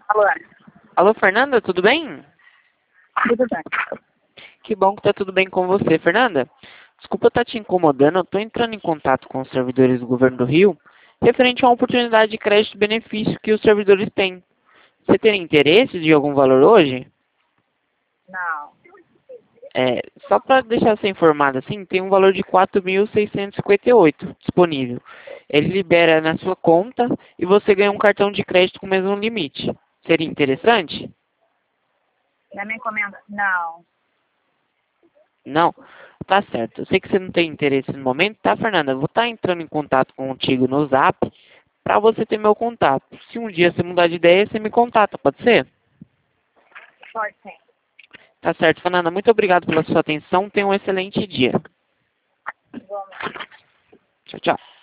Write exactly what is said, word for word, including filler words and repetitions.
Alô? Alô, Fernanda, tudo bem? Tudo bem. Que bom que tá tudo bem com você, Fernanda. Desculpa estar te incomodando, eu tô entrando em contato com os servidores do governo do Rio, referente a uma oportunidade de crédito e benefício que os servidores têm. Você teria interesse de algum valor hoje? Não. É, só para deixar você informado, assim, tem um valor de quatro mil seiscentos e cinquenta e oito disponível. Ele libera na sua conta e você ganha um cartão de crédito com o mesmo limite. Seria interessante? Na minha encomenda? Não. Não? Tá certo. Eu sei que você não tem interesse no momento, tá, Fernanda? Eu vou estar entrando em contato contigo no Zap para você ter meu contato. Se um dia você mudar de ideia, você me contata, pode ser? Pode sim. Tá certo, Fernanda. Muito obrigado pela sua atenção. Tenha um excelente dia. Igualmente. Tchau, tchau.